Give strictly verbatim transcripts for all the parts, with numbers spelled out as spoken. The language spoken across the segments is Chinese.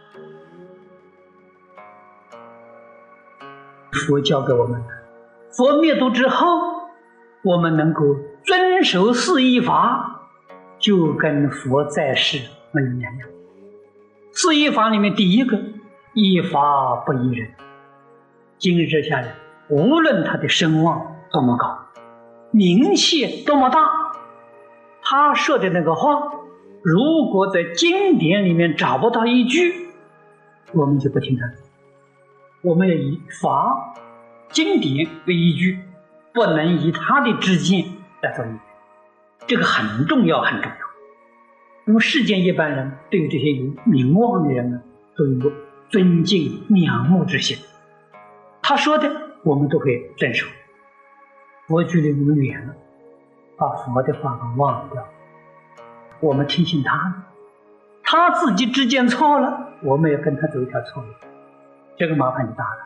佛教给我们的，佛灭度之后，我们能够遵守四依法，就跟佛在世没有两样。四依法里面第一个，依法不依人。今日下来，无论他的声望多么高，名气多么大，他说的那个话，如果在经典里面找不到一句，我们就不听他的。我们要以法经典为依据，不能以他的知见来做依据，这个很重要很重要。那么世间一般人对于这些有名望的人呢，都有尊敬仰慕之心，他说的我们都会遵守。佛距离我们远了，把佛的话给忘掉，我们听信他的，他自己知见错了，我们也跟他走一条错路，这个麻烦就大了。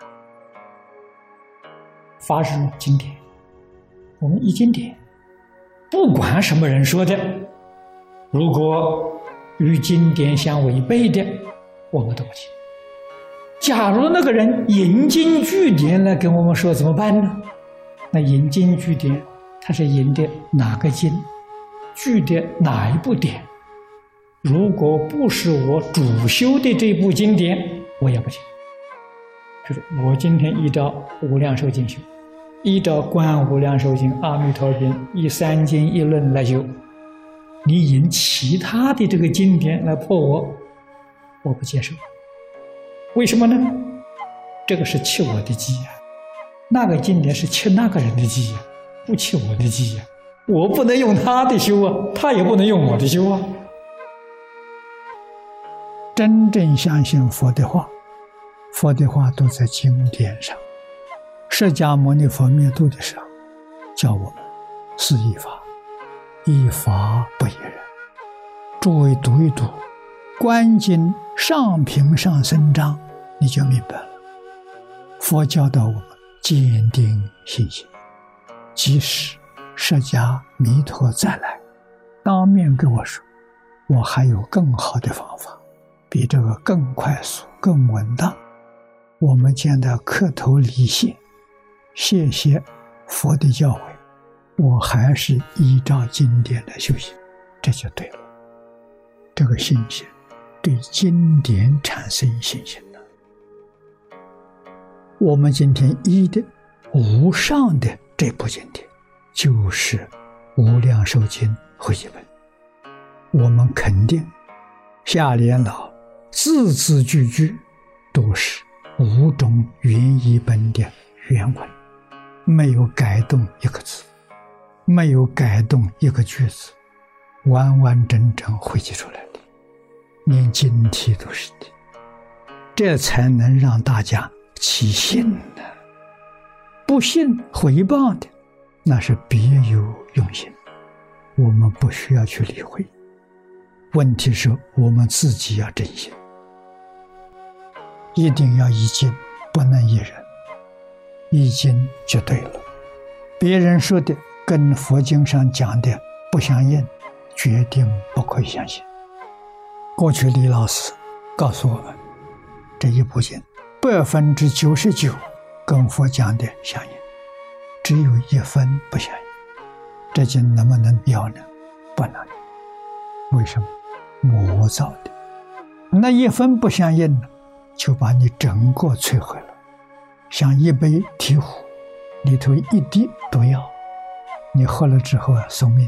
法是经典，我们一经典，不管什么人说的，如果与经典相违背的，我们都不听。假如那个人引经据典来跟我们说怎么办呢？那引经据典，他是引的哪个经，据的哪一部典？如果不是我主修的这部经典，我也不听。就是我今天依照无量寿经修，依照观无量寿经、阿弥陀经一三经一论来修，你引其他的这个经典来破我，我不接受。为什么呢？这个是切我的记呀，那个经典是切那个人的记呀，不切我的记呀。我不能用他的修啊，他也不能用我的修啊。 真正相信佛的话，佛的话都在经典上。释迦牟尼佛灭度的时候，教我们四依法，依法不依人。诸位读一读观经上品上生章，你就明白了。佛教导我们坚定信心，即使释迦弥陀再来，当面跟我说，我还有更好的方法，比这个更快速、更稳当。我们见到磕头礼谢，谢谢佛的教诲，我还是依照经典来修行，这就对了。这个信心，对经典产生信心了。我们今天依的无上的这部经典，就是《无量寿经汇集本》。我们肯定下联老字字句句都是五种原译本的原文，没有改动一个字，没有改动一个句子，完完整整汇集出来的，连经题都是的，这才能让大家起信呢。不信毁谤的，那是别有用心，我们不需要去理会。问题是我们自己要真心，一定要依经，不能依人。依经就对了，别人说的跟佛经上讲的不相应，决定不可以相信。过去李老师告诉我们，这一部经百分之九十九跟佛讲的相应，只有一分不相应。这经能不能要呢？不能。为什么？魔造的。那一分不相应呢，就把你整个摧毁了。像一杯醍醐，里头一滴毒药，你喝了之后啊，送命。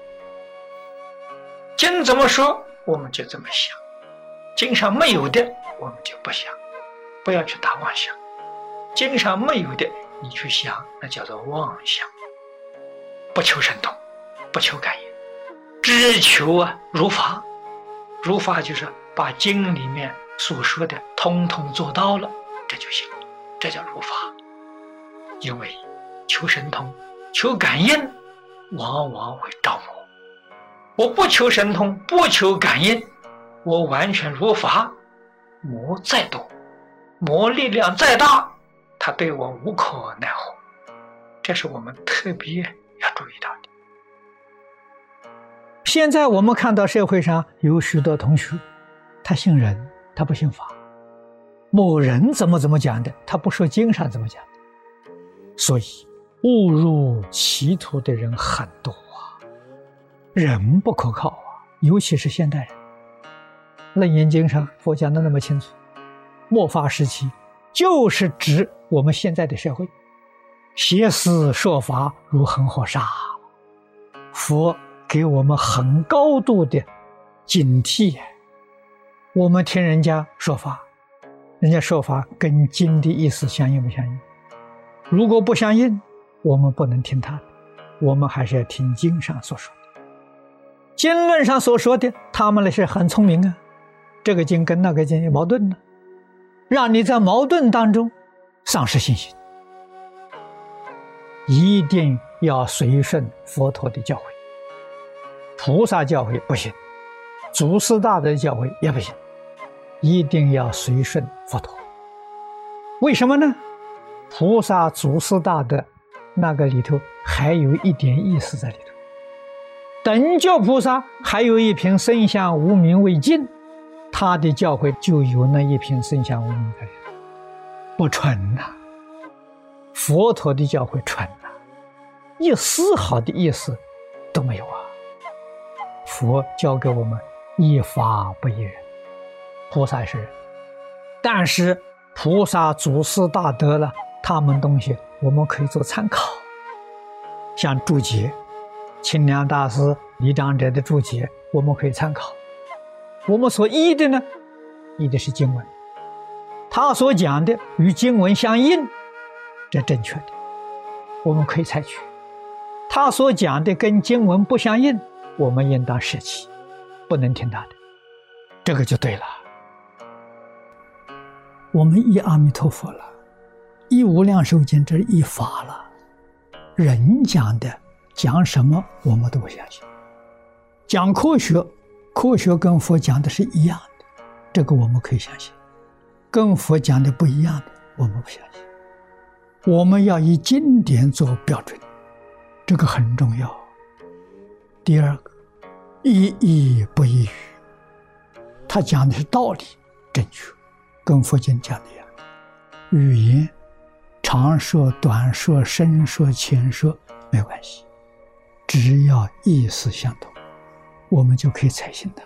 经怎么说，我们就这么想；经上没有的，我们就不想，不要去打妄想。经上没有的，你去想，那叫做妄想。不求神通，不求感应，只求啊如法。如法就是把经里面所说的通通做到了，这就行了，这叫如法。因为求神通、求感应，往往会着魔。我不求神通，不求感应，我完全如法，魔再多，魔力量再大，他对我无可奈何。这是我们特别要注意到的。 现在我们看到社会上有许多同学，他信人，他不信法， 某人怎么怎么讲的，他不说经上怎么讲。所以误入歧途的人很多啊，人不可靠啊，尤其是现代人。楞严经上佛讲的那么清楚，末法时期就是指我们现在的社会，邪思说法如恒河沙，佛给我们很高度的警惕。我们听人家说法，人家说法跟经的意思相应不相应？如果不相应，我们不能听他的，我们还是要听经上所说的。经论上所说的，他们那是很聪明啊，这个经跟那个经有矛盾呢，让你在矛盾当中丧失信心。一定要随顺佛陀的教诲，菩萨教诲不行，祖师大德教诲也不行，一定要随顺佛陀。为什么呢？菩萨祖师大德那个里头还有一点意思在里头。等觉菩萨还有一瓶生相无名未尽，他的教诲就有那一瓶生相无名在里头，不纯呐、啊。佛陀的教诲纯呐、啊，一丝毫的意思都没有啊。佛教给我们一法不一人，菩萨是人，但是菩萨祖师大德了，他们东西我们可以做参考。像注解，清凉大师、李长者的注解我们可以参考。我们所依的呢，依的是经文，他所讲的与经文相应，这正确的，我们可以采取。他所讲的跟经文不相应，我们应当舍弃，不能听他的，这个就对了。我们依阿弥陀佛了，依无量寿经这一法了，人讲的讲什么我们都不相信。讲科学，科学跟佛讲的是一样的，这个我们可以相信。跟佛讲的不一样的我们不相信。我们要以经典做标准，这个很重要。第二个，一义不一语，他讲的是道理正确，跟佛经讲的一样。语言长说短说深说浅说没关系，只要意思相同，我们就可以采信它。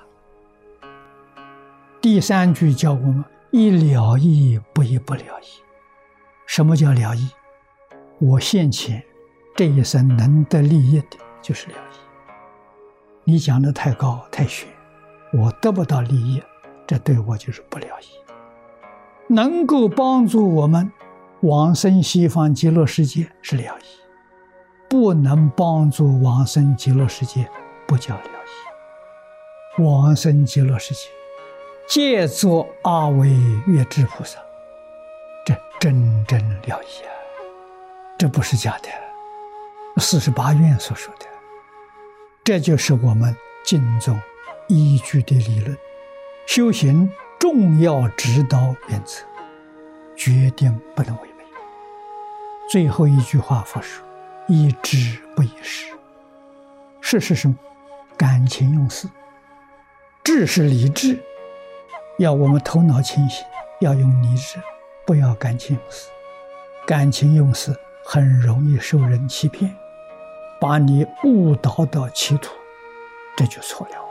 第三句叫我们一了义不一不了义。什么叫了义？我现前这一生能得利益的就是了义。你讲的太高太玄，我得不到利益，这对我就是不了义。能够帮助我们往生西方极乐世界是了义，不能帮助往生极乐世界不叫了义。往生极乐世界借作阿惟越致菩萨，这真正了义啊，这不是假的。四十八愿所说的，这就是我们经中依据的理论，修行重要指导原则，决定不能违背。最后一句话佛说，依智不依事。事是什么？感情用事。智是理智，要我们头脑清醒，要用理智，不要感情用事。感情用事很容易受人欺骗，把你误导到歧途，这就错了。